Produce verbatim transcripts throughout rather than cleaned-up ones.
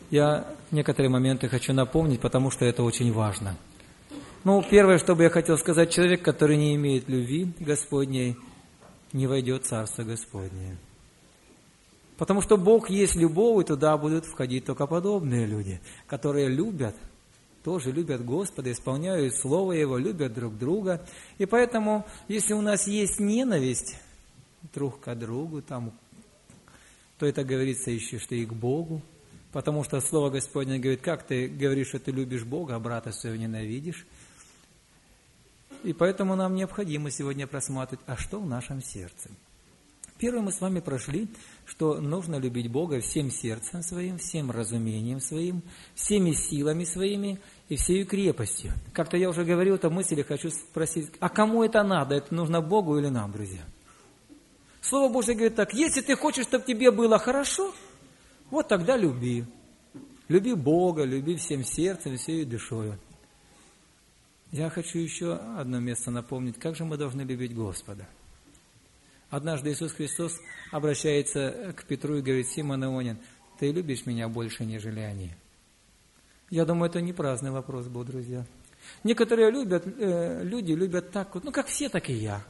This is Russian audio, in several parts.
Я некоторые моменты хочу напомнить, потому что это очень важно. Ну, первое, что бы я хотел сказать, человек, который не имеет любви Господней, не войдет в Царство Господнее. Потому что Бог есть любовь, и туда будут входить только подобные люди, которые любят, тоже любят Господа, исполняют Слово Его, любят друг друга. И поэтому, если у нас есть ненависть друг к другу, там, то это говорится еще, что и к Богу. Потому что Слово Господне говорит, как ты говоришь, что ты любишь Бога, а брата своего ненавидишь. И поэтому нам необходимо сегодня просматривать, а что в нашем сердце. Первое мы с вами прошли, что нужно любить Бога всем сердцем своим, всем разумением своим, всеми силами своими и всей крепостью. Как-то я уже говорил эту мысль, и хочу спросить, а кому это надо? Это нужно Богу или нам, друзья? Слово Божье говорит так, если ты хочешь, чтобы тебе было хорошо, вот тогда люби. Люби Бога, люби всем сердцем, всей душою. Я хочу еще одно место напомнить, как же мы должны любить Господа. Однажды Иисус Христос обращается к Петру и говорит, Симон Ионин, ты любишь меня больше, нежели они? Я думаю, это не праздный вопрос был, друзья. Некоторые любят, э, люди любят так, вот, ну как все, так и я.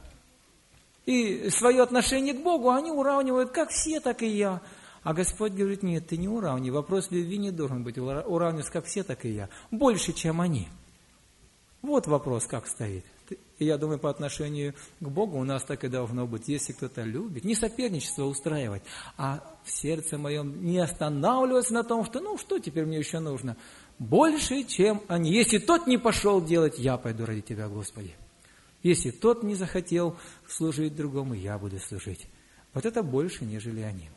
И свое отношение к Богу они уравнивают, как все, так и я. А Господь говорит, нет, ты не уравни. Вопрос любви не должен быть уравниваться, как все, так и я. Больше, чем они. Вот вопрос, как стоит. И я думаю, по отношению к Богу у нас так и должно быть. Если кто-то любит, не соперничество устраивать, а в сердце моем не останавливаться на том, что ну что теперь мне еще нужно? Больше, чем они. Если тот не пошел делать, я пойду ради Тебя, Господи. Если тот не захотел служить другому, я буду служить. Вот это больше, нежели они.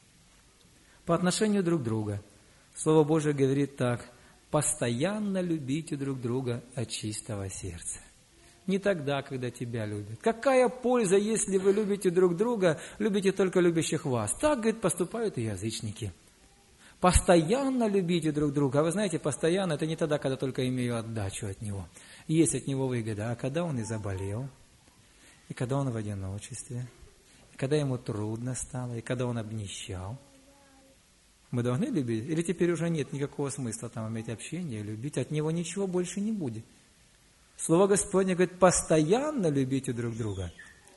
По отношению друг к другу. Слово Божие говорит так. Постоянно любите друг друга от чистого сердца. Не тогда, когда тебя любят. Какая польза, если вы любите друг друга, любите только любящих вас? Так, говорит, поступают и язычники. Постоянно любите друг друга. А вы знаете, постоянно это не тогда, когда только имею отдачу от него. Есть от него выгода. А когда он и заболел, и когда он в одиночестве, и когда ему трудно стало, и когда он обнищал. Мы должны любить? Или теперь уже нет никакого смысла там иметь общение, любить? От него ничего больше не будет. Слово Господне говорит, постоянно любите друг друга.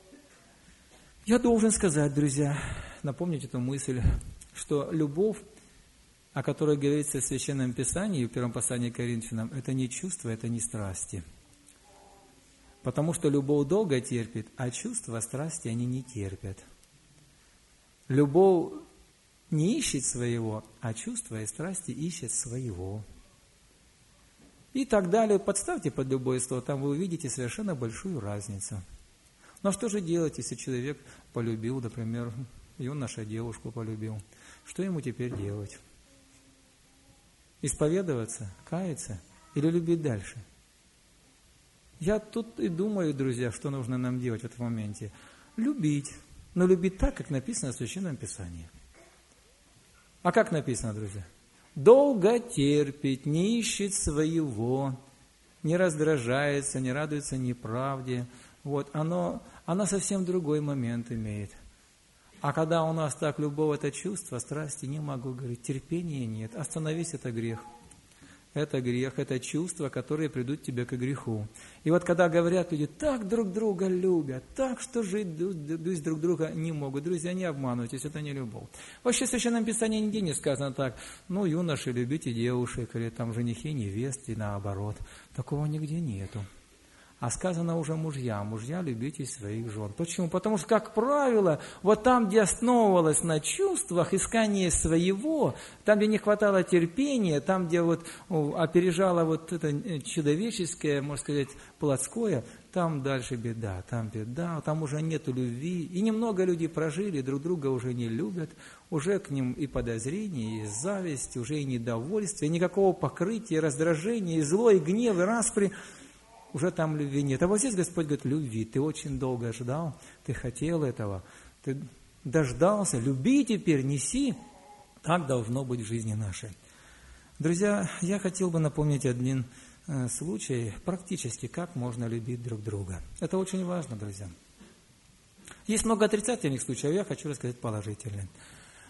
Я должен сказать, друзья, напомнить эту мысль, что любовь, о которой говорится в Священном Писании, в первом послании к Коринфянам, это не чувство, это не страсти. Потому что любовь долго терпит, а чувства, страсти они не терпят. Любовь не ищет своего, а чувства и страсти ищет своего. И так далее. Подставьте под любое слово, там вы увидите совершенно большую разницу. Но что же делать, если человек полюбил, например, юноша девушку полюбил? Что ему теперь делать? Исповедоваться, каяться или любить дальше? Я тут и думаю, друзья, что нужно нам делать в этом моменте. Любить, но любить так, как написано в Священном Писании. А как написано, друзья? Долго терпит, не ищет своего, не раздражается, не радуется неправде. Вот, оно, оно совсем другой момент имеет. А когда у нас так любовь, это чувство, страсти, не могу говорить, терпения нет. Остановись, это грех. Это грех, это чувства, которые придут тебе к греху. И вот когда говорят люди, так друг друга любят, так что жить без друг друга не могут. Друзья, не обманывайтесь, это не любовь. Вообще в Священном Писании нигде не сказано так, ну, юноши, любите девушек, или там женихи, невесты, наоборот. Такого нигде нету. А сказано уже мужья, мужья, любите своих жен. Почему? Потому что, как правило, вот там, где основывалось на чувствах, искание своего, там, где не хватало терпения, там, где вот опережало вот это человеческое, можно сказать, плотское, там дальше беда, там беда, там уже нету любви. И немного людей прожили, друг друга уже не любят, уже к ним и подозрения, и зависть, уже и недовольство, и никакого покрытия, раздражения, и зло, и гнев, и распри. Уже там любви нет. А вот здесь Господь говорит, любви. Ты очень долго ждал, ты хотел этого, ты дождался, люби теперь, неси. Так должно быть в жизни нашей. Друзья, я хотел бы напомнить один э, случай, практически, как можно любить друг друга. Это очень важно, друзья. Есть много отрицательных случаев, я хочу рассказать положительные.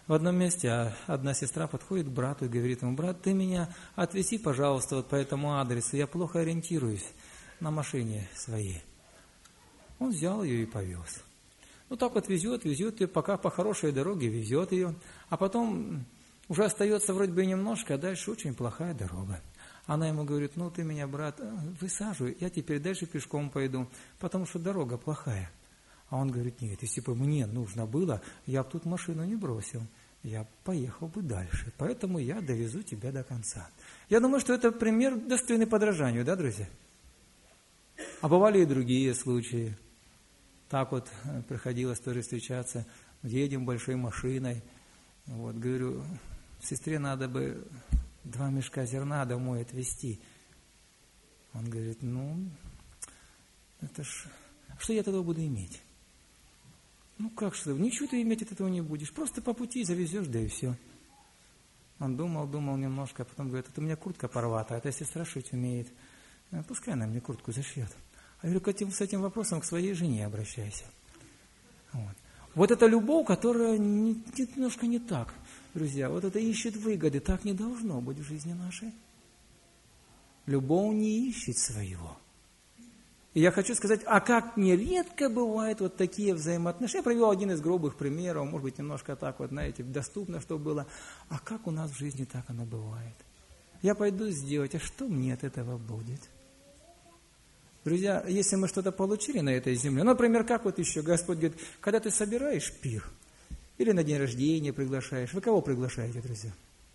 В одном месте одна сестра подходит к брату и говорит ему: брат, ты меня отвези, пожалуйста, вот по этому адресу, я плохо ориентируюсь на машине своей. Он взял ее и повез. Ну так вот везет, везет ее, пока по хорошей дороге везет ее, а потом уже остается вроде бы немножко, а дальше очень плохая дорога. Она ему говорит: ну ты меня, брат, высаживай, я теперь дальше пешком пойду, потому что дорога плохая. А он говорит: нет, если бы мне нужно было, я бы тут машину не бросил, я поехал бы дальше, поэтому я довезу тебя до конца. Я думаю, что это пример достойный подражанию, да, друзья? А бывали и другие случаи. Так вот приходилось тоже встречаться, едем большой машиной, вот, говорю, сестре надо бы два мешка зерна домой отвезти. Он говорит: ну, это ж, что я от этого буду иметь? Ну как что, ничего ты иметь от этого не будешь, просто по пути завезешь, да и все. Он думал, думал немножко, а потом говорит: это у меня куртка порвата, а эта сестра шить умеет, пускай она мне куртку зашьет. А я говорю, с этим вопросом к своей жене обращайся. Вот, вот это любовь, которая не, немножко не так, друзья, вот это ищет выгоды, так не должно быть в жизни нашей. Любовь не ищет своего. И я хочу сказать, а как нередко бывают вот такие взаимоотношения. Я привел один из грубых примеров, может быть, немножко так вот, знаете, доступно, что было. А как у нас в жизни так оно бывает? Я пойду сделать, а что мне от этого будет? Друзья, если мы что-то получили на этой земле, например, как вот еще Господь говорит, когда ты собираешь пир, или на день рождения приглашаешь, вы кого приглашаете, друзья?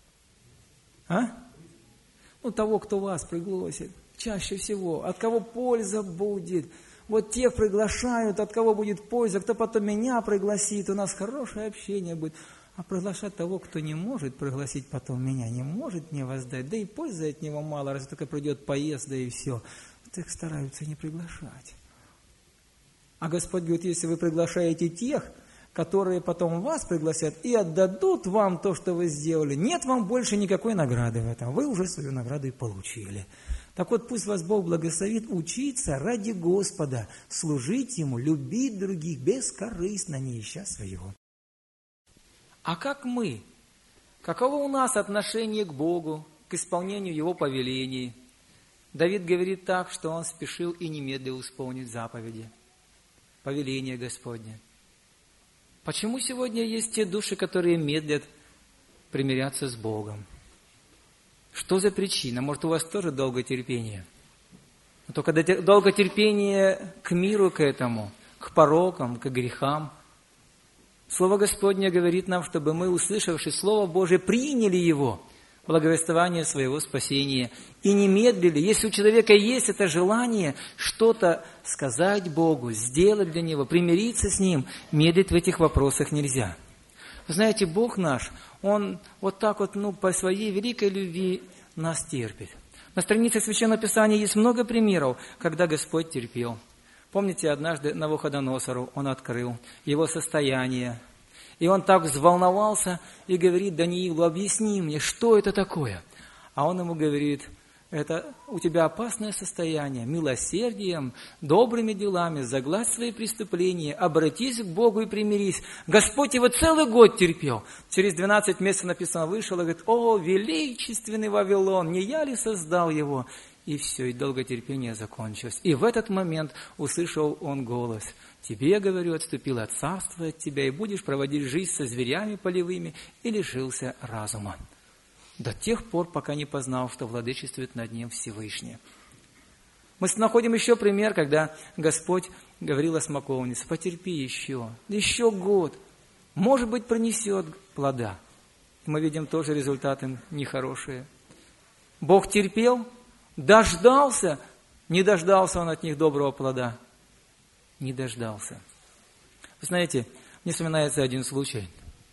А? Ну, того, кто вас пригласит. Чаще всего, от кого польза будет. Вот тех приглашают, от кого будет польза, кто потом меня пригласит, у нас хорошее общение будет. А приглашать того, кто не может пригласить потом меня, не может мне воздать, да и пользы от него мало, раз только придет поезд, да и все. Вот их стараются не приглашать. А Господь говорит, если вы приглашаете тех, которые потом вас пригласят и отдадут вам то, что вы сделали, нет вам больше никакой награды в этом, вы уже свою награду и получили. Так вот, пусть вас Бог благословит учиться ради Господа, служить Ему, любить других бескорыстно, не ища своего. А как мы? Каково у нас отношение к Богу, к исполнению Его повелений? Давид говорит так, что он спешил и немедленно исполнить заповеди, повеления Господне. Почему сегодня есть те души, которые медлят примиряться с Богом? Что за причина? Может, у вас тоже долготерпение? Но только долготерпение к миру, к этому, к порокам, к грехам. Слово Господне говорит нам, чтобы мы, услышавши Слово Божие, приняли его, благовествование своего спасения, и не медлили. Если у человека есть это желание что-то сказать Богу, сделать для Него, примириться с Ним, медлить в этих вопросах нельзя. Вы знаете, Бог наш, Он вот так вот, ну, по своей великой любви нас терпит. На странице Священного Писания есть много примеров, когда Господь терпел. Помните, однажды Навуходоносору Он открыл его состояние. И он так взволновался и говорит Даниилу: объясни мне, что это такое? А он ему говорит: это у тебя опасное состояние, милосердием, добрыми делами загладь свои преступления, обратись к Богу и примирись. Господь его целый год терпел. Через двенадцать месяцев написано, вышел и говорит: о, величественный Вавилон, не я ли создал его? И все, и долготерпение закончилось. И в этот момент услышал он голос: тебе, я говорю, отступило царство от тебя, и будешь проводить жизнь со зверями полевыми, и лишился разума. До тех пор, пока не познал, что владычествует над ним Всевышний. Мы находим еще пример, когда Господь говорил о смоковнице: потерпи еще, еще год, может быть, принесет плода. Мы видим тоже результаты нехорошие. Бог терпел, дождался, не дождался он от них доброго плода. Не дождался. Вы знаете, мне вспоминается один случай.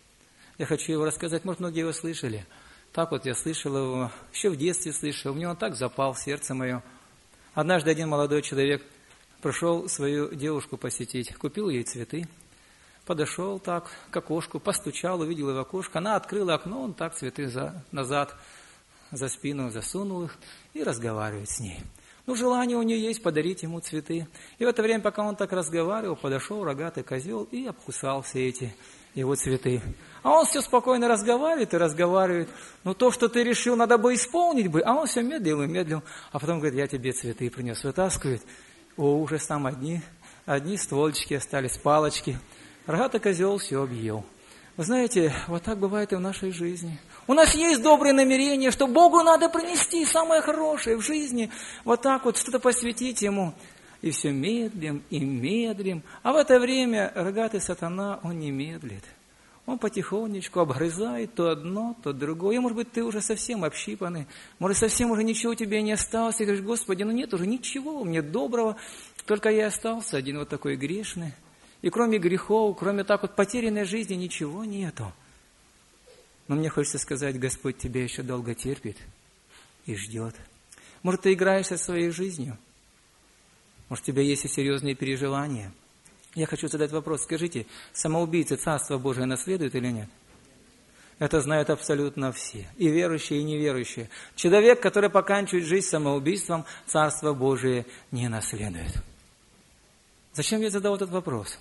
Я хочу его рассказать, может, многие его слышали. Так вот я слышал его, еще в детстве слышал, мне он так запал в сердце мое. Однажды один молодой человек пришел свою девушку посетить, купил ей цветы, подошел так к окошку, постучал, увидел его окошко, она открыла окно, он так цветы за, назад, за спину засунул их и разговаривает с ней. Ну, желание у нее есть подарить ему цветы. И в это время, пока он так разговаривал, подошел рогатый козел и обкусал все эти его цветы. А он все спокойно разговаривает и разговаривает. Ну, то, что ты решил, надо бы исполнить бы. А он все медлил и медлил. А потом говорит, я тебе цветы принес. Вытаскивает. О, ужас, там одни, одни стволочки остались, палочки. Рогатый козел все объел. Вы знаете, вот так бывает и в нашей жизни. У нас есть добрые намерения, что Богу надо принести самое хорошее в жизни. Вот так вот что-то посвятить Ему. И все медлим и медлим. А в это время рогатый сатана, он не медлит. Он потихонечку обгрызает то одно, то другое. И, может быть, ты уже совсем общипанный, может, совсем уже ничего у тебя не осталось. И говоришь, Господи, ну нет уже ничего, мне доброго, только я остался один вот такой грешный. И кроме грехов, кроме так вот потерянной жизни, ничего нету. Но мне хочется сказать, Господь тебя еще долго терпит и ждет. Может, ты играешься своей жизнью? Может, у тебя есть и серьезные переживания? Я хочу задать вопрос. Скажите, самоубийцы Царство Божие наследуют или нет? Это знают абсолютно все. И верующие, и неверующие. Человек, который поканчивает жизнь самоубийством, Царство Божие не наследует. Зачем я задал этот вопрос?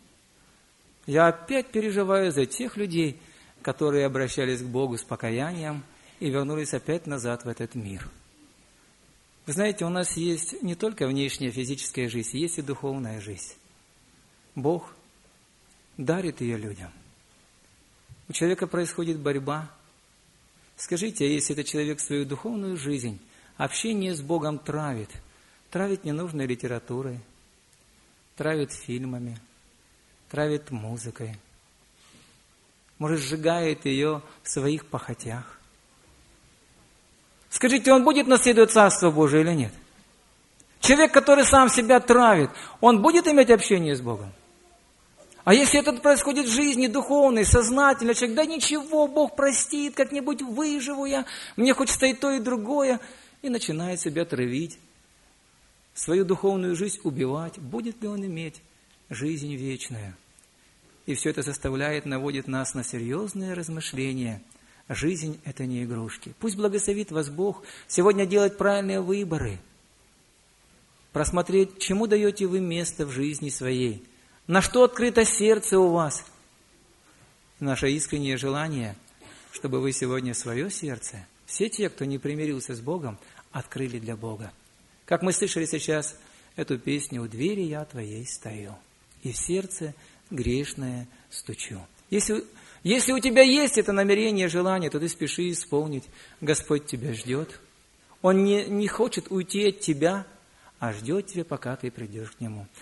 Я опять переживаю за тех людей, которые обращались к Богу с покаянием и вернулись опять назад в этот мир. Вы знаете, у нас есть не только внешняя физическая жизнь, есть и духовная жизнь. Бог дарит ее людям. У человека происходит борьба. Скажите, а если этот человек свою духовную жизнь, общение с Богом травит, травит ненужной литературой, травит фильмами, травит музыкой, может, сжигает ее в своих похотях. Скажите, он будет наследовать Царство Божие или нет? Человек, который сам себя травит, он будет иметь общение с Богом? А если это происходит в жизни духовной, сознательной, человек, да ничего, Бог простит, как-нибудь выживу я, мне хочется и то, и другое, и начинает себя травить, свою духовную жизнь убивать, будет ли он иметь жизнь вечную? И все это заставляет, наводит нас на серьезные размышления. Жизнь – это не игрушки. Пусть благословит вас Бог сегодня делать правильные выборы, просмотреть, чему даете вы место в жизни своей, на что открыто сердце у вас. Наше искреннее желание, чтобы вы сегодня свое сердце, все те, кто не примирился с Богом, открыли для Бога. Как мы слышали сейчас эту песню «У двери я твоей стою, и в сердце грешное стучу». Если, если у тебя есть это намерение, желание, то ты спеши исполнить. Господь тебя ждет. Он не, не хочет уйти от тебя, а ждет тебя, пока ты придешь к Нему.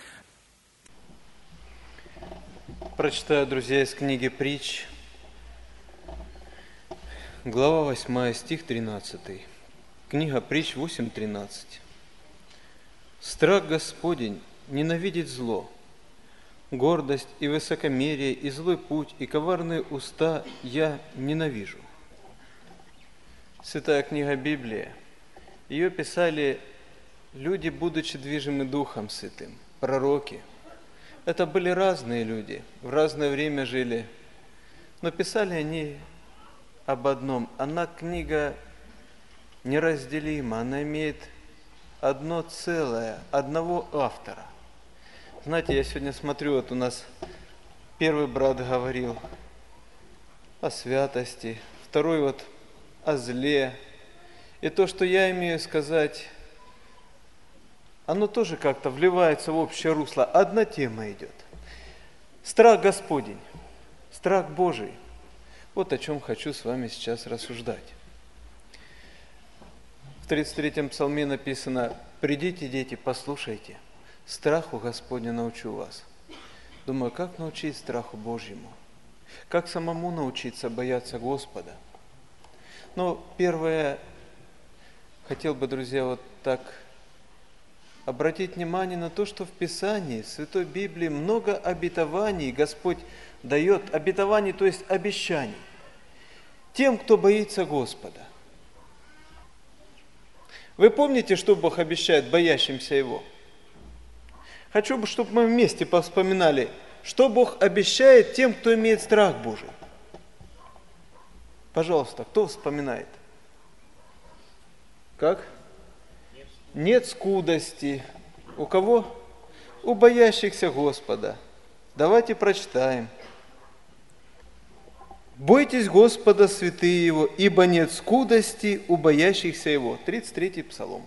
Прочитаю, друзья, из книги «Притч», глава восьмая, стих тринадцатый. Книга «Притч» восемь тринадцать. «Страх Господень ненавидит зло, гордость и высокомерие, и злой путь, и коварные уста я ненавижу». Святая книга Библия. Ее писали люди, будучи движимы Духом Святым, пророки. Это были разные люди, в разное время жили, но писали они об одном. Она книга неразделима, она имеет одно целое, одного автора. Знаете, я сегодня смотрю, вот у нас первый брат говорил о святости, второй вот о зле. И то, что я имею сказать, оно тоже как-то вливается в общее русло. Одна тема идет. Страх Господень, страх Божий. Вот о чем хочу с вами сейчас рассуждать. В тридцать третьем псалме написано: «Придите, дети, послушайте, страху Господню научу вас». Думаю, как научить страху Божьему? Как самому научиться бояться Господа? Ну, первое, хотел бы, друзья, вот так обратить внимание на то, что в Писании, в Святой Библии много обетований Господь дает, обетований, то есть обещаний, тем, кто боится Господа. Вы помните, что Бог обещает боящимся Его? Хочу, чтобы мы вместе повспоминали, что Бог обещает тем, кто имеет страх Божий. Пожалуйста, кто вспоминает? Как? Нет скудости. У кого? У боящихся Господа. Давайте прочитаем. Бойтесь Господа, святые Его, ибо нет скудости у боящихся Его. тридцать третий Псалом.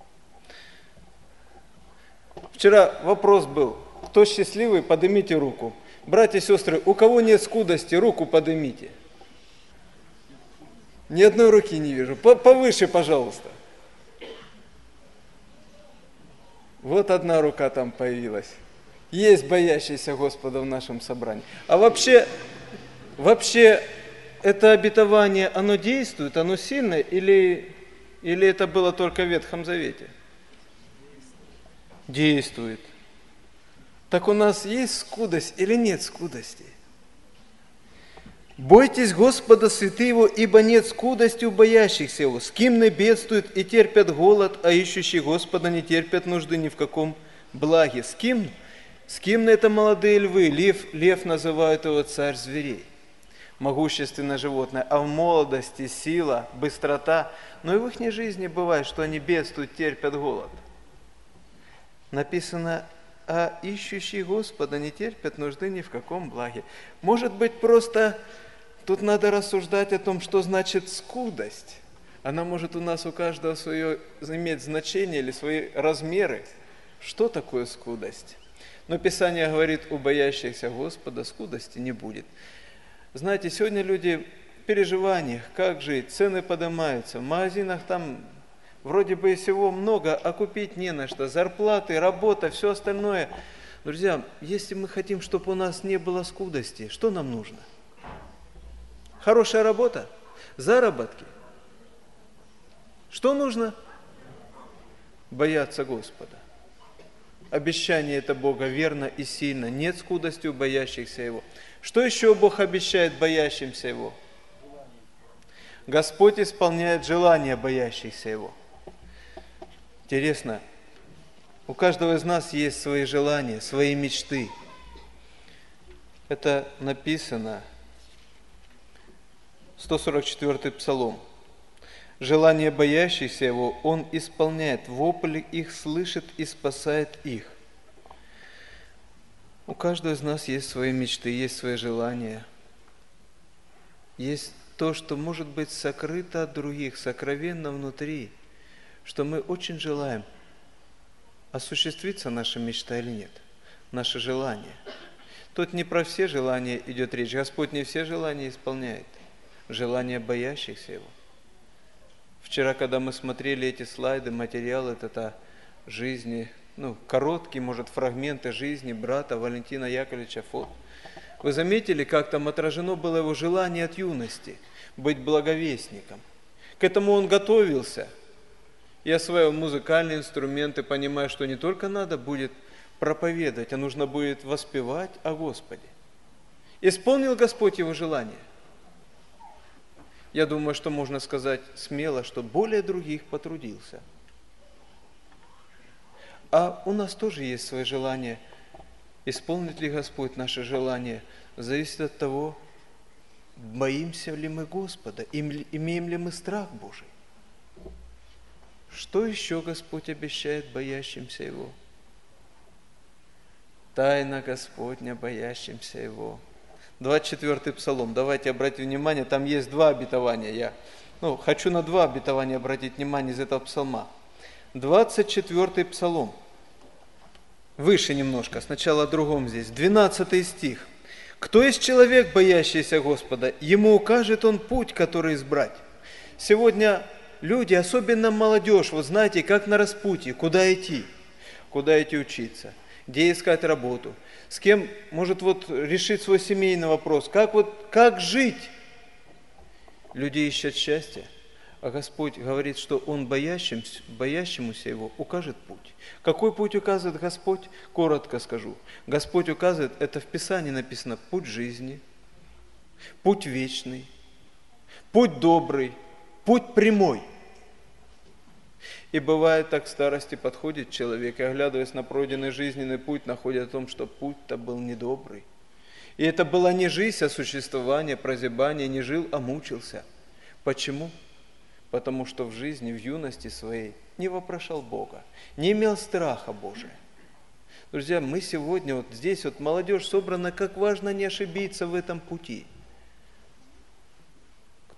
Вчера вопрос был, кто счастливый, поднимите руку. Братья и сестры, у кого нет скудости, руку поднимите. Ни одной руки не вижу. Повыше, пожалуйста. Вот одна рука там появилась. Есть боящийся Господа в нашем собрании. А вообще, вообще это обетование, оно действует, оно сильное, или, или это было только в Ветхом Завете? Действует. Так у нас есть скудость или нет скудости? Бойтесь Господа, святые Его, ибо нет скудости у боящихся Его. С кем не бедствуют и терпят голод, а ищущие Господа не терпят нужды ни в каком благе. С кем? С кем на это молодые львы? Лев, лев называют его царь зверей. Могущественное животное. А в молодости сила, быстрота. Но и в их жизни бывает, что они бедствуют, терпят голод. Написано, а ищущие Господа не терпят нужды ни в каком благе. Может быть, просто тут надо рассуждать о том, что значит скудость. Она может у нас у каждого свое иметь значение или свои размеры. Что такое скудость? Но Писание говорит, у боящихся Господа скудости не будет. Знаете, сегодня люди в переживаниях, как жить, цены поднимаются, в магазинах там вроде бы и всего много, а купить не на что. Зарплаты, работа, все остальное. Друзья, если мы хотим, чтобы у нас не было скудости, что нам нужно? Хорошая работа, заработки. Что нужно? Бояться Господа. Обещание это Бога верно и сильно. Нет скудости у боящихся Его. Что еще Бог обещает боящимся Его? Господь исполняет желания боящихся Его. Интересно, у каждого из нас есть свои желания, свои мечты. Это написано, сто сорок четвёртый Псалом. Желания боящихся Его Он исполняет, вопли их слышит и спасает их. У каждого из нас есть свои мечты, есть свои желания. Есть то, что может быть сокрыто от других, сокровенно внутри, что мы очень желаем. Осуществится наша мечта или нет? Наше желание. Тут не про все желания идет речь. Господь не все желания исполняет. Желания боящихся Его. Вчера, когда мы смотрели эти слайды, материалы, это жизни, ну, короткие, может, фрагменты жизни брата Валентина Яковлевича Фот. Вы заметили, как там отражено было его желание от юности быть благовестником? К этому он готовился. И осваивал музыкальные инструменты, понимая, что не только надо будет проповедовать, а нужно будет воспевать о Господе. Исполнил Господь его желание? Я думаю, что можно сказать смело, что более других потрудился. А у нас тоже есть свои желания. Исполнит ли Господь наше желание, зависит от того, боимся ли мы Господа, имеем ли мы страх Божий. Что еще Господь обещает боящимся Его? Тайна Господня боящимся Его. двадцать четвёртый Псалом. Давайте обратим внимание, там есть два обетования. Я ну, хочу на два обетования обратить внимание из этого псалма. двадцать четвёртый Псалом. Выше немножко, сначала о другом здесь. двенадцатый стих. «Кто есть человек, боящийся Господа? Ему укажет Он путь, который избрать». Сегодня люди, особенно молодежь, вот знаете, как на распутье, куда идти, куда идти учиться, где искать работу, с кем, может, вот решить свой семейный вопрос, как вот, как жить. Люди ищут счастья, а Господь говорит, что Он боящимся, боящемуся Его укажет путь. Какой путь указывает Господь? Коротко скажу. Господь указывает, это в Писании написано, путь жизни, путь вечный, путь добрый, путь прямой. И бывает так, к старости подходит человек, и, оглядываясь на пройденный жизненный путь, находит о том, что путь-то был недобрый. И это была не жизнь, а существование, прозябание, не жил, а мучился. Почему? Потому что в жизни, в юности своей не вопрошал Бога, не имел страха Божия. Друзья, мы сегодня вот здесь вот молодежь собрана, как важно не ошибиться в этом пути.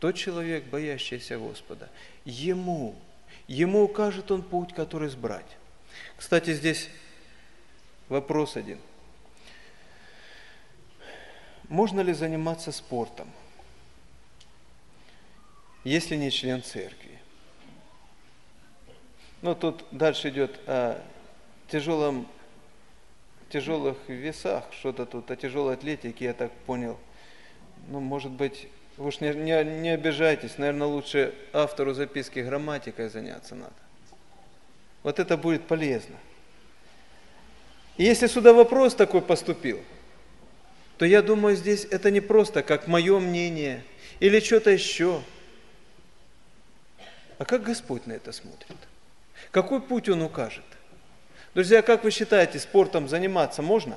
тот человек, боящийся Господа, ему, ему укажет он путь, который избрать. Кстати, здесь вопрос один. Можно ли заниматься спортом, если не член церкви? Ну, тут дальше идет о тяжелом, тяжелых весах, что-то тут, о тяжелой атлетике, я так понял. Ну, может быть, вы уж не, не, не обижайтесь, наверное, лучше автору записки грамматикой заняться надо. Вот это будет полезно. И если сюда вопрос такой поступил, то я думаю, здесь это не просто как мое мнение или что-то еще, а как Господь на это смотрит. Какой путь Он укажет? Друзья, как вы считаете, спортом заниматься можно?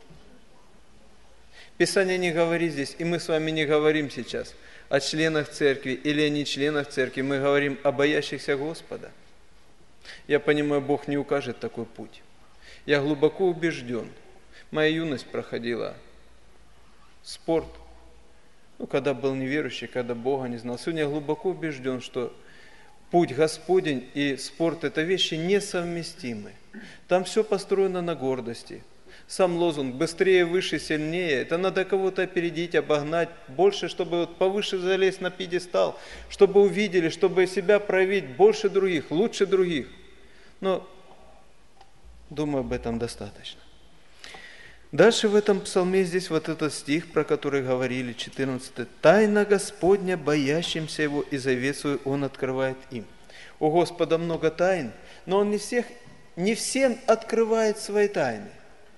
Писание не говорит здесь, и мы с вами не говорим сейчас о членах церкви или о нечленах церкви, мы говорим о боящихся Господа. Я понимаю, Бог не укажет такой путь. Я глубоко убежден. Моя юность проходила спорт, ну, когда был неверующий, когда Бога не знал. Сегодня я глубоко убежден, что путь Господень и спорт – это вещи несовместимы. Там все построено на гордости. Сам лозунг «быстрее, выше, сильнее» – это надо кого-то опередить, обогнать, больше, чтобы вот повыше залезть на пьедестал, чтобы увидели, чтобы себя проявить больше других, лучше других. Но, думаю, об этом достаточно. Дальше в этом псалме здесь вот этот стих, про который говорили, четырнадцатый. «Тайна Господня, боящимся Его, и завет свой Он открывает им». У Господа много тайн, но Он не, всех, не всем открывает свои тайны.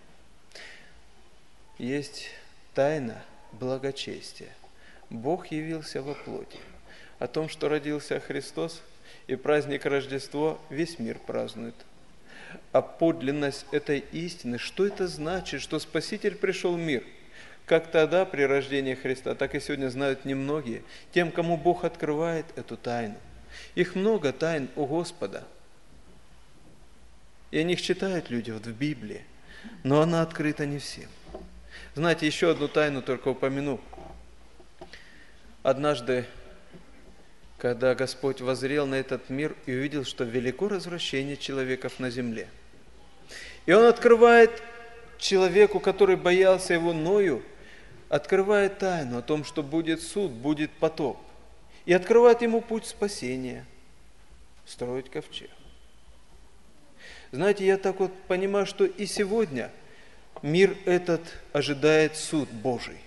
Есть тайна благочестия. Бог явился во плоти. О том, что родился Христос, и праздник Рождества весь мир празднует. А подлинность этой истины, что это значит, что Спаситель пришел в мир? Как тогда при рождении Христа, так и сегодня знают немногие, тем, кому Бог открывает эту тайну. Их много тайн у Господа. И о них читают люди вот в Библии, но она открыта не всем. Знаете, еще одну тайну только упомяну. Однажды, когда Господь воззрел на этот мир и увидел, что велико развращение человеков на земле. И Он открывает человеку, который боялся его Ною, открывает тайну о том, что будет суд, будет потоп. И открывает ему путь спасения, строить ковчег. Знаете, я так вот понимаю, что и сегодня мир этот ожидает суд Божий.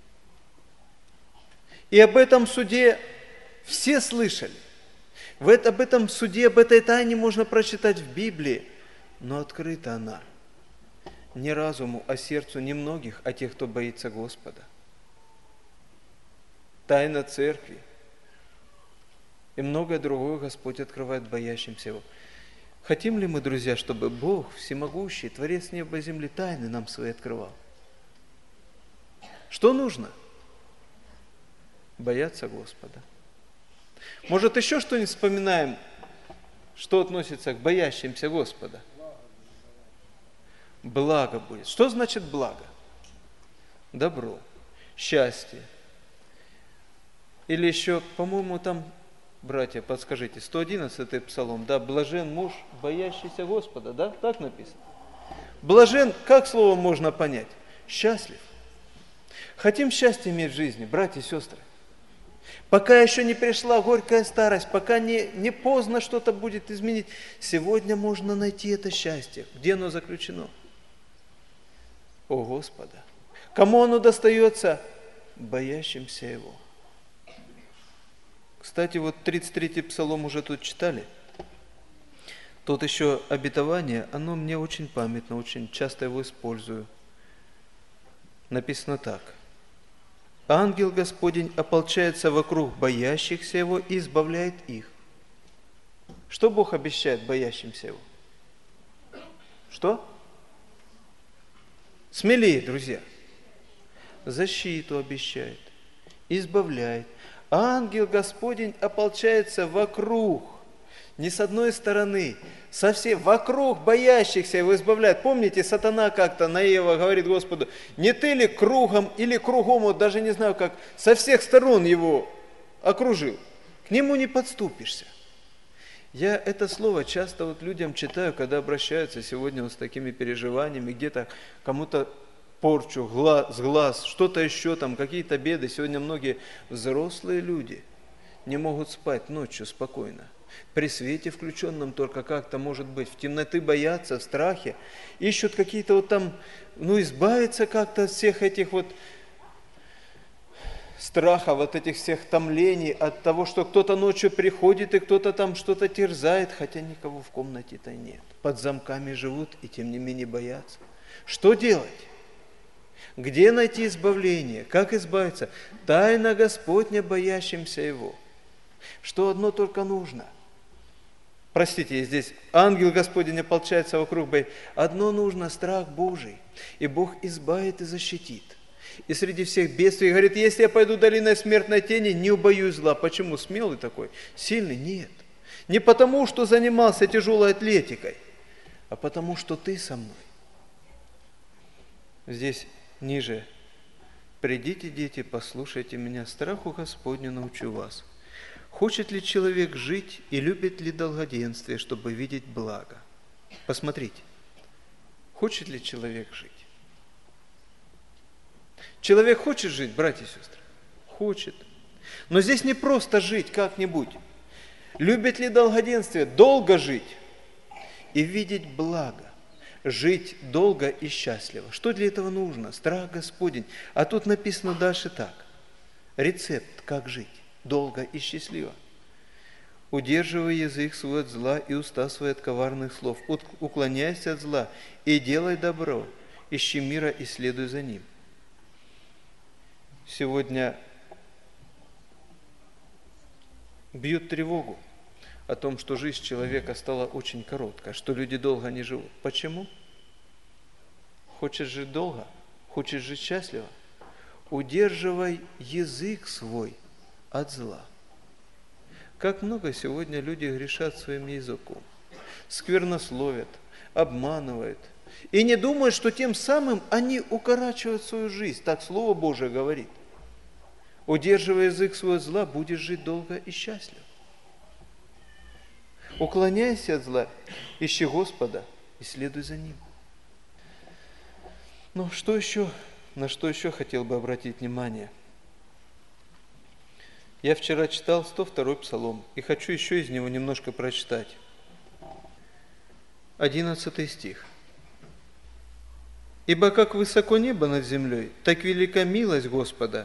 И об этом суде все слышали. В это, об этом суде, об этой тайне можно прочитать в Библии, но открыта она не разуму, а сердцу немногих, а тех, кто боится Господа. Тайна церкви и многое другое Господь открывает боящимся Его. Хотим ли мы, друзья, чтобы Бог, всемогущий, Творец неба и земли, тайны нам свои открывал? Что нужно? Бояться Господа. Может, еще что-нибудь вспоминаем, что относится к боящимся Господа? Благо будет. Что значит благо? Добро, счастье. Или еще, по-моему, там, братья, подскажите, сто одиннадцатый псалом, да, блажен муж, боящийся Господа, да, так написано. Блажен, как слово можно понять? Счастлив. Хотим счастье иметь в жизни, братья и сестры. Пока еще не пришла горькая старость, пока не, не поздно что-то будет изменить, сегодня можно найти это счастье. Где оно заключено? У Господа. Кому оно достается? Боящимся Его. Кстати, вот тридцать третий псалом уже тут читали. Тут еще обетование, оно мне очень памятно, очень часто его использую. Написано так. Ангел Господень ополчается вокруг боящихся Его и избавляет их. Что Бог обещает боящимся Его? Что? Смелее, друзья. Защиту обещает, избавляет. Ангел Господень ополчается вокруг, не с одной стороны, со всей, вокруг боящихся Его избавляет. Помните, сатана как-то наивно говорит Господу, не ты ли кругом или кругом, вот даже не знаю как, со всех сторон Его окружил, к нему не подступишься. Я это слово часто вот людям читаю, когда обращаются сегодня вот с такими переживаниями, где-то кому-то порчу, глаз, с глаз, что-то еще там, какие-то беды. Сегодня многие взрослые люди не могут спать ночью спокойно. При свете включенном только как-то может быть, в темноты боятся, в страхе, ищут какие-то вот там, ну избавиться как-то от всех этих вот страхов, от этих всех томлений, от того, что кто-то ночью приходит и кто-то там что-то терзает, хотя никого в комнате-то нет. Под замками живут и тем не менее боятся. Что делать? Где найти избавление? Как избавиться? Тайна Господня, боящимся Его. Что одно только нужно? Простите, здесь ангел Господень ополчается вокруг боя. Одно нужно – страх Божий. И Бог избавит и защитит. И среди всех бедствий говорит, если я пойду долиной смертной тени, не убоюсь зла. Почему? Смелый такой? Сильный? Нет. Не потому, что занимался тяжелой атлетикой, а потому, что ты со мной. Здесь ниже. Придите, дети, послушайте меня, страху Господню научу вас. Хочет ли человек жить и любит ли долгоденствие, чтобы видеть благо? Посмотрите, хочет ли человек жить? Человек хочет жить, братья и сестры? Хочет. Но здесь не просто жить как-нибудь. Любит ли долгоденствие? Долго жить и видеть благо. Жить долго и счастливо. Что для этого нужно? Страх Господень. А тут написано дальше так. Рецепт, как жить долго и счастливо. Удерживай язык свой от зла и уста свои от коварных слов. Уклоняйся от зла и делай добро. Ищи мира и следуй за ним. Сегодня бьют тревогу о том, что жизнь человека стала очень короткой, что люди долго не живут. Почему? Хочешь жить долго? Хочешь жить счастливо? Удерживай язык свой от зла. Как много сегодня люди грешат своим языком, сквернословят, обманывают, и не думают, что тем самым они укорачивают свою жизнь. Так Слово Божие говорит. Удерживая язык свой от зла, будешь жить долго и счастливо. Уклоняйся от зла, ищи Господа и следуй за Ним. Ну, что еще, на что еще хотел бы обратить внимание? Я вчера читал сто второй Псалом, и хочу еще из него немножко прочитать. одиннадцатый стих. «Ибо как высоко небо над землей, так велика милость Господа,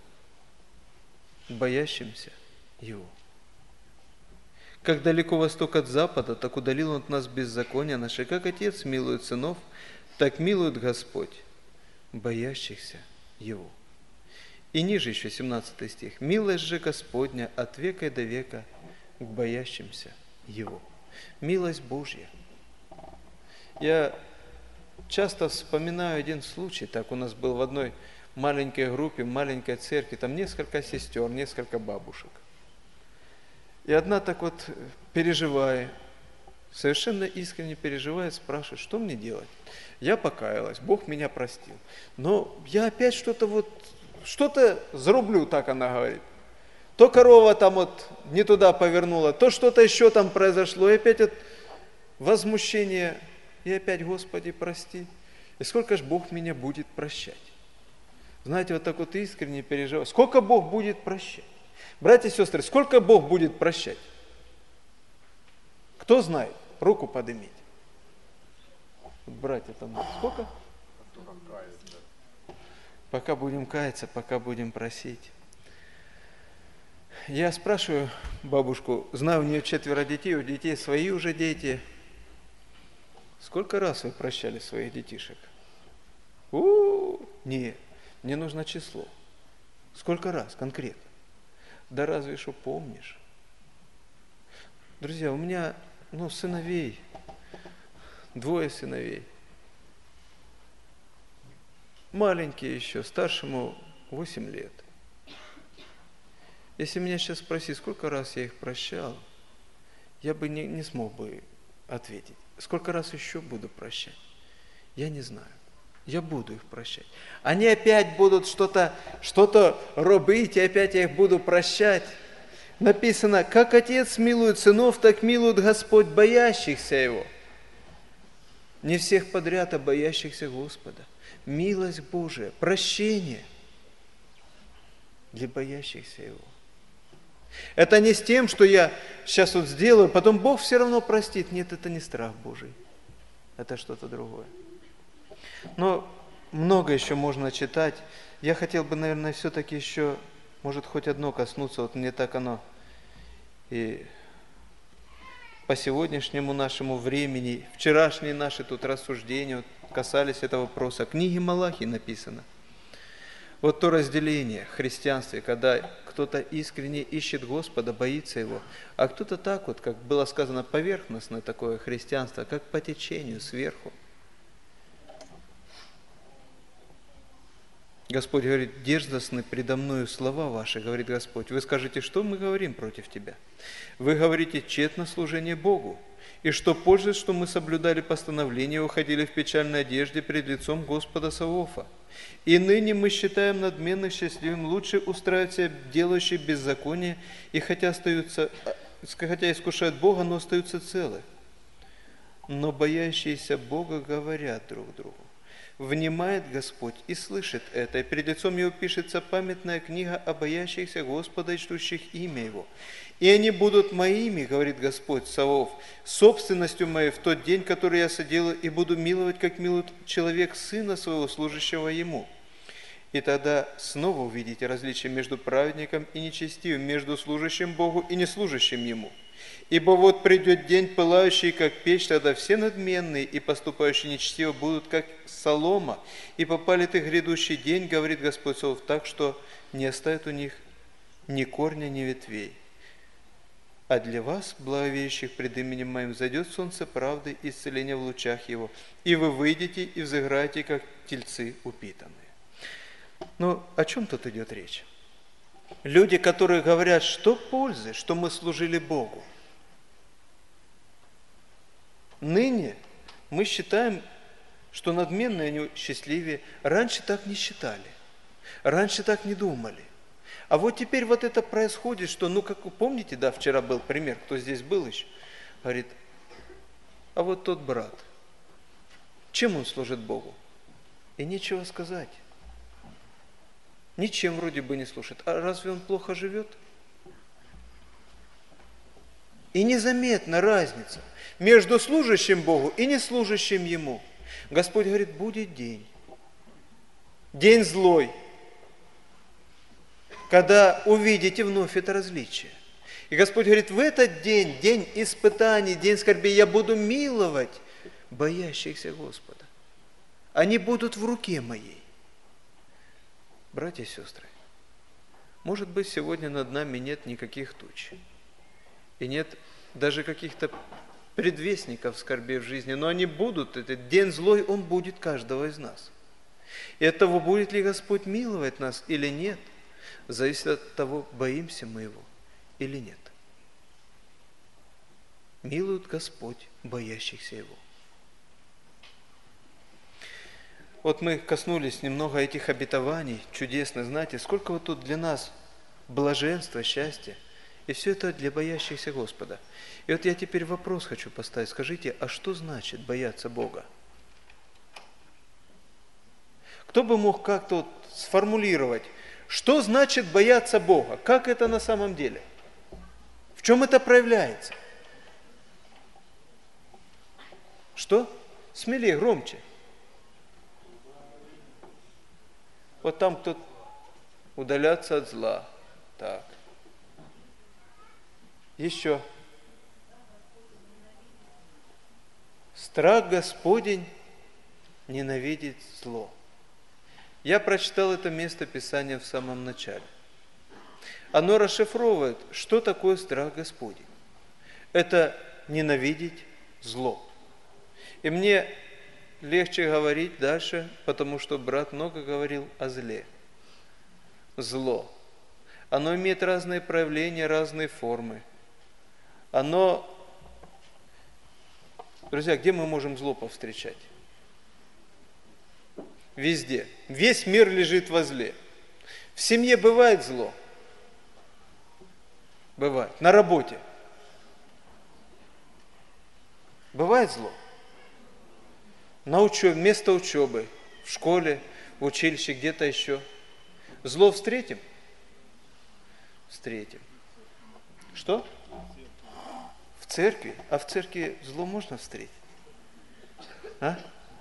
боящимся Его. Как далеко восток от запада, так удалил Он от нас беззакония наши. Как Отец милует сынов, так милует Господь боящихся Его». И ниже еще семнадцатый стих. «Милость же Господня от века и до века к боящимся Его». Милость Божья. Я часто вспоминаю один случай, так у нас был в одной маленькой группе, маленькой церкви, там несколько сестер, несколько бабушек. И одна так вот, переживая, совершенно искренне переживая, спрашивает, что мне делать? Я покаялась, Бог меня простил. Но я опять что-то вот, что-то зарублю, так она говорит. То корова там вот не туда повернула, то что-то еще там произошло, и опять от возмущения, и опять, Господи, прости. И сколько ж Бог меня будет прощать? Знаете, вот так вот искренне переживаю. Сколько Бог будет прощать? Братья и сестры, сколько Бог будет прощать? Кто знает? Руку поднимите. Вот братья там, сколько? Пока будем каяться, пока будем просить. Я спрашиваю бабушку, знаю, у нее четверо детей, у детей свои уже дети. Сколько раз вы прощали своих детишек? У-у-у, нет, мне нужно число. Сколько раз конкретно? Да разве что помнишь. Друзья, у меня, ну, сыновей, двое сыновей. Маленькие еще, старшему восемь лет. Если меня сейчас спросить, сколько раз я их прощал, я бы не, не смог бы ответить. Сколько раз еще буду прощать? Я не знаю. Я буду их прощать. Они опять будут что-то что-то робить, и опять я их буду прощать. Написано, как Отец милует сынов, так милует Господь боящихся Его. Не всех подряд, а боящихся Господа. Милость Божия, прощение для боящихся Его. Это не с тем, что я сейчас вот сделаю, потом Бог все равно простит. Нет, это не страх Божий. Это что-то другое. Но много еще можно читать. Я хотел бы, наверное, все-таки еще, может, хоть одно коснуться. Вот мне так оно и по сегодняшнему нашему времени, вчерашние наши тут рассуждения вот, касались этого вопроса. В книге Малахии написано. Вот то разделение в христианстве, когда кто-то искренне ищет Господа, боится Его, а кто-то так вот, как было сказано, поверхностное такое христианство, как по течению, сверху. Господь говорит, дерзостны предо мною слова ваши, говорит Господь. Вы скажете, что мы говорим против тебя? Вы говорите, тщетно служение Богу. И что пользует, что мы соблюдали постановления и уходили в печальной одежде пред лицом Господа Саваофа. И ныне мы считаем надменных счастливым, лучше устраивать себя делающие беззаконие, и хотя, остаются, хотя искушают Бога, но остаются целы. Но боящиеся Бога говорят друг другу. Внимает Господь и слышит это, и перед лицом Его пишется памятная книга о боящихся Господа и чтущих имя Его. И они будут моими, говорит Господь Саваоф, собственностью моей в тот день, который я соделаю, и буду миловать, как милует человек сына своего, служащего ему. И тогда снова увидите различие между праведником и нечестивым, между служащим Богу и неслужащим Ему. Ибо вот придет день, пылающий, как печь, тогда все надменные и поступающие нечестиво будут, как солома, и попалит их грядущий день, говорит Господь Саваоф, так что не оставит у них ни корня, ни ветвей. А для вас, благовеющих пред именем Моим, зайдет солнце правды и исцеления в лучах Его, и вы выйдете и взыграете, как тельцы упитанные. Но о чем тут идет речь? Люди, которые говорят, что пользы, что мы служили Богу. Ныне мы считаем, что надменные они счастливее. Раньше так не считали. Раньше так не думали. А вот теперь вот это происходит, что, ну, как вы помните, да, вчера был пример, кто здесь был еще, говорит, а вот тот брат, чем он служит Богу? И нечего сказать. Ничем вроде бы не служит. А разве он плохо живет? И незаметна разница между служащим Богу и неслужащим Ему. Господь говорит, будет день. День злой. Когда увидите вновь это различие. И Господь говорит, в этот день, день испытаний, день скорби, я буду миловать боящихся Господа. Они будут в руке моей. Братья и сестры, может быть, сегодня над нами нет никаких туч. И нет даже каких-то предвестников скорби в жизни, но они будут, этот день злой, он будет каждого из нас. И от того, будет ли Господь миловать нас или нет, зависит от того, боимся мы Его или нет. Милует Господь боящихся Его. Вот мы коснулись немного этих обетований чудесных. Знаете, сколько вот тут для нас блаженства, счастья. И все это для боящихся Господа. И вот я теперь вопрос хочу поставить. Скажите, а что значит бояться Бога? Кто бы мог как-то вот сформулировать, что значит бояться Бога? Как это на самом деле? В чем это проявляется? Что? Смелее, громче. Вот там кто-то удаляться от зла. Так. Еще. Страх Господень ненавидит зло. Я прочитал это место Писания в самом начале. Оно расшифровывает, что такое страх Господень. Это ненавидеть зло. И мне легче говорить дальше, потому что брат много говорил о зле. Зло. Оно имеет разные проявления, разные формы. Оно... Друзья, где мы можем зло повстречать? Везде. Весь мир лежит во зле. В семье бывает зло? Бывает. На работе? Бывает зло? На учебе, вместо учебы, в школе, в училище, где-то еще. Зло встретим? Встретим. Что? В церкви? А в церкви зло можно встретить? А?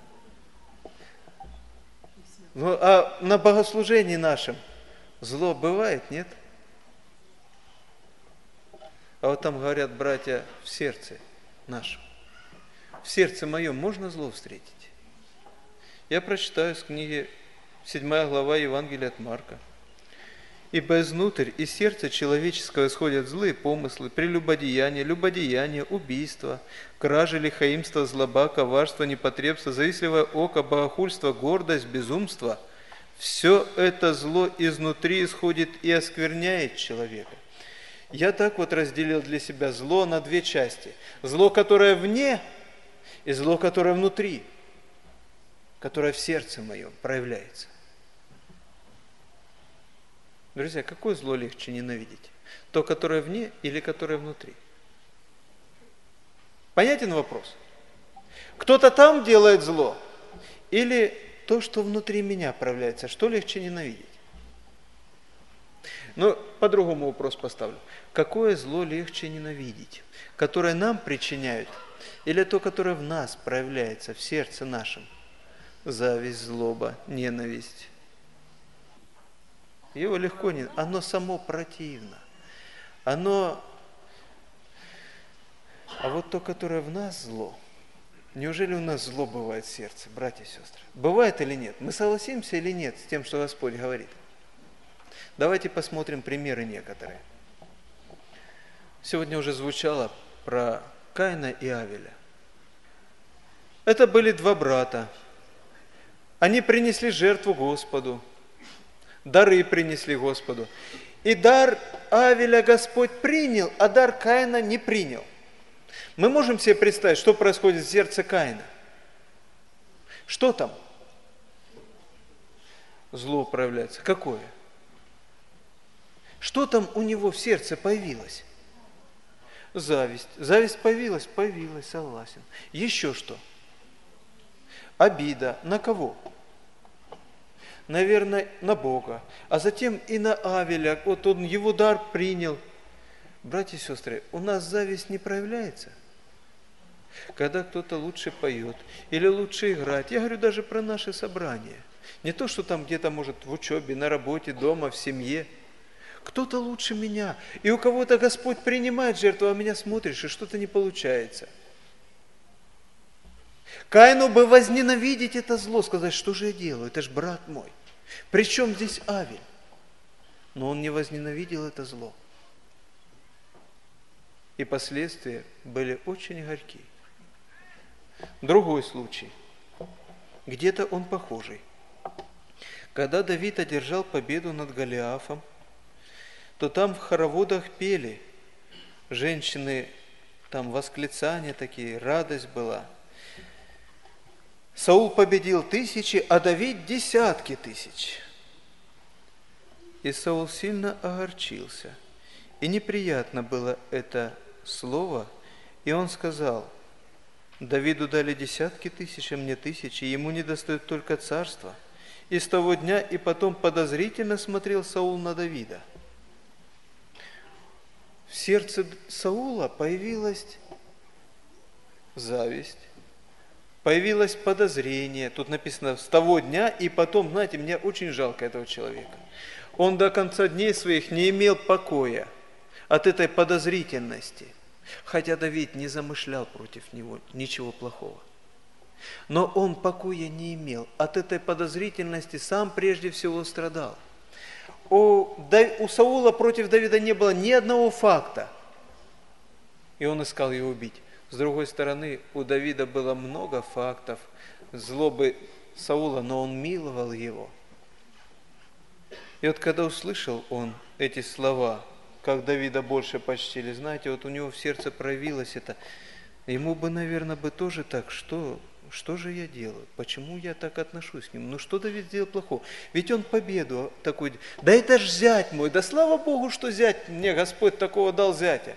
Ну, а на богослужении нашем зло бывает, нет? А вот там говорят братья, в сердце нашем. В сердце моем можно зло встретить? Я прочитаю с книги седьмая глава Евангелия от Марка. «Ибо изнутрь из сердца человеческого исходят злые помыслы, прелюбодеяние, любодеяние, убийство, кражи, лихаимство, злоба, коварство, непотребство, завистливое око, богохульство, гордость, безумство. Все это зло изнутри исходит и оскверняет человека». Я так вот разделил для себя зло на две части. Зло, которое вне, и зло, которое внутри, которое в сердце моем проявляется. Друзья, какое зло легче ненавидеть? То, которое вне или которое внутри? Понятен вопрос? Кто-то там делает зло или то, что внутри меня проявляется? Что легче ненавидеть? Но по-другому вопрос поставлю. Какое зло легче ненавидеть? Которое нам причиняют или то, которое в нас проявляется, в сердце нашем? Зависть, злоба, ненависть. Его легко не... Оно само противно. Оно... А вот то, которое в нас зло, неужели у нас зло бывает в сердце, братья и сестры? Бывает или нет? Мы согласимся или нет с тем, что Господь говорит? Давайте посмотрим примеры некоторые. Сегодня уже звучало про Каина и Авеля. Это были два брата. Они принесли жертву Господу. Дары принесли Господу. И дар Авеля Господь принял, а дар Каина не принял. Мы можем себе представить, что происходит в сердце Каина? Что там? Зло проявляется. Какое? Что там у него в сердце появилось? Зависть. Зависть появилась? Появилась, согласен. Еще что? Обида. На кого? Наверное, на Бога, а затем и на Авеля. Вот он его дар принял. Братья и сестры, у нас зависть не проявляется, когда кто-то лучше поет или лучше играет. Я говорю даже про наши собрания. Не то, что там где-то, может, в учебе, на работе, дома, в семье. Кто-то лучше меня. И у кого-то Господь принимает жертву, а меня смотришь, и что-то не получается. Каину бы возненавидеть это зло, сказать, что же я делаю, это же брат мой. Причем здесь Авель? Но он не возненавидел это зло. И последствия были очень горьки. Другой случай. Где-то он похожий. Когда Давид одержал победу над Голиафом, то там в хороводах пели. Женщины, там восклицания такие, радость была. Саул победил тысячи, а Давид десятки тысяч. И Саул сильно огорчился. И неприятно было это слово. И он сказал, Давиду дали десятки тысяч, а мне тысячи, ему недостает только царства. И с того дня и потом подозрительно смотрел Саул на Давида. В сердце Саула появилась зависть. Появилось подозрение, тут написано, с того дня, и потом, знаете, мне очень жалко этого человека. Он до конца дней своих не имел покоя от этой подозрительности, хотя Давид не замышлял против него ничего плохого. Но он покоя не имел, от этой подозрительности сам прежде всего страдал. У, у Саула против Давида не было ни одного факта, и он искал его убить. С другой стороны, у Давида было много фактов злобы Саула, но он миловал его. И вот когда услышал он эти слова, как Давида больше почтили, знаете, вот у него в сердце проявилось это. Ему бы, наверное, бы тоже так, что, что же я делаю? Почему я так отношусь к нему? Ну что Давид сделал плохого? Ведь он победу такую... Да это ж зять мой, да слава Богу, что зять, мне Господь такого дал зятя.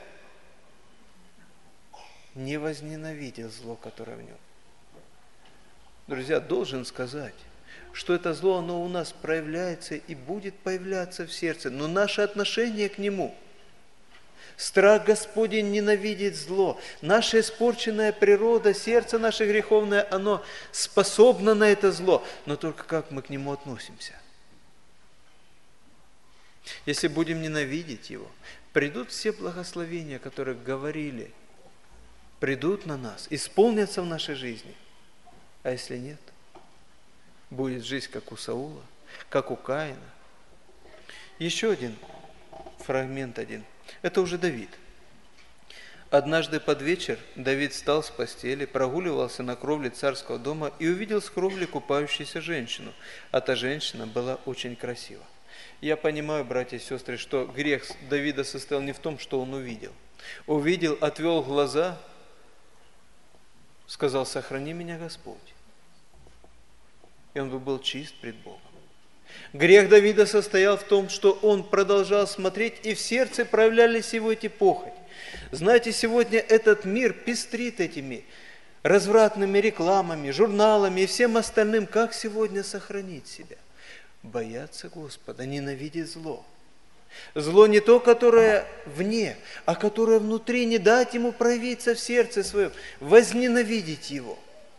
Не возненавидел зло, которое в нем. Друзья, должен сказать, что это зло, оно у нас проявляется и будет появляться в сердце, но наше отношение к нему... Страх Господень ненавидит зло. Наша испорченная природа, сердце наше греховное, оно способно на это зло. Но только как мы к нему относимся? Если будем ненавидеть его, придут все благословения, о которых говорили, придут на нас, исполнятся в нашей жизни. А если нет, будет жизнь, как у Саула, как у Каина. Еще один фрагмент один. Это уже Давид. Однажды под вечер Давид встал с постели, прогуливался на кровле царского дома и увидел с кровли купающуюся женщину. А та женщина была очень красива. Я понимаю, братья и сестры, что грех Давида состоял не в том, что он увидел. Увидел, отвел глаза, сказал: «Сохрани меня, Господь». И он бы был чист пред Богом. Грех Давида состоял в том, что он продолжал смотреть, и в сердце проявлялись его эти похоть. Знаете, сегодня этот мир пестрит этими развратными рекламами, журналами и всем остальным. Как сегодня сохранить себя? Бояться Господа, ненавидеть зло. Зло не то, которое вне, а которое внутри, не дать ему проявиться в сердце своем, возненавидеть его,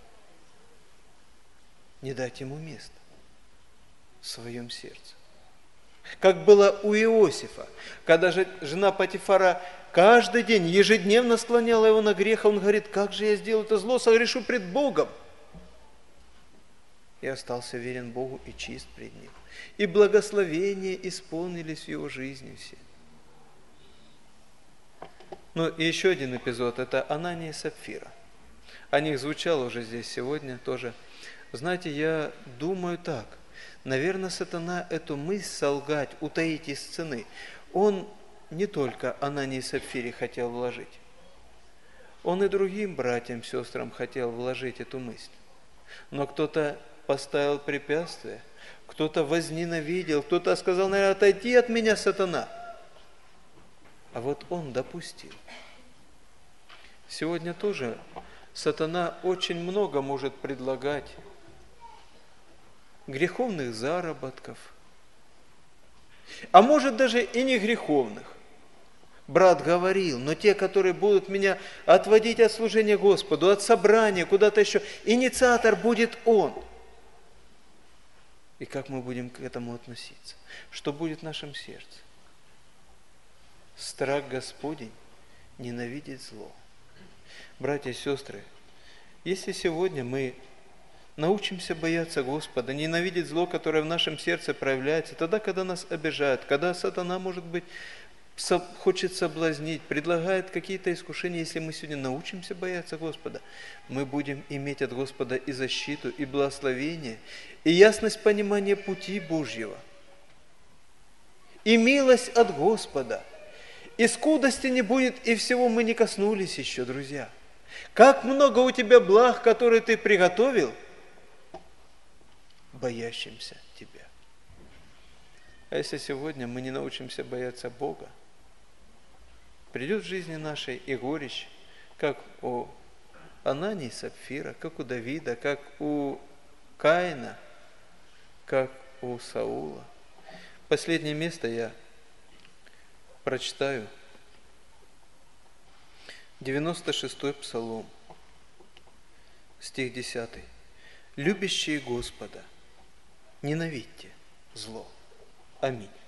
не дать ему места в своем сердце. Как было у Иосифа, когда же жена Потифара каждый день, ежедневно склоняла его на грех, он говорит: как же я сделал это зло, согрешу пред Богом. И остался верен Богу и чист пред Ним. И благословения исполнились в его жизни все. Ну и еще один эпизод, это Анания и Сапфира. О них звучало уже здесь сегодня тоже. Знаете, я думаю так. Наверное, сатана эту мысль солгать, утаить из сцены, он не только Анании и Сапфире хотел вложить. Он и другим братьям, сестрам хотел вложить эту мысль. Но кто-то поставил препятствие, кто-то возненавидел, кто-то сказал: наверное, отойди от меня, сатана. А вот он допустил. Сегодня тоже сатана очень много может предлагать греховных заработков, а может даже и не греховных. Брат говорил, но те, которые будут меня отводить от служения Господу, от собрания, куда-то еще, инициатор будет он. И как мы будем к этому относиться? Что будет в нашем сердце? Страх Господень ненавидит зло. Братья и сестры, если сегодня мы научимся бояться Господа, ненавидеть зло, которое в нашем сердце проявляется, тогда, когда нас обижают, когда сатана, может быть, хочет соблазнить, предлагает какие-то искушения, если мы сегодня научимся бояться Господа, мы будем иметь от Господа и защиту, и благословение, и ясность понимания пути Божьего, и милость от Господа. И скудости не будет, и всего мы не коснулись еще, друзья. Как много у тебя благ, которые ты приготовил боящимся тебя. А если сегодня мы не научимся бояться Бога, придет в жизни нашей и горечь, как у Анании и Сапфира, как у Давида, как у Каина, как у Саула. Последнее место я прочитаю. девяносто шестой Псалом, стих десятый. «Любящие Господа, ненавидьте зло». Аминь.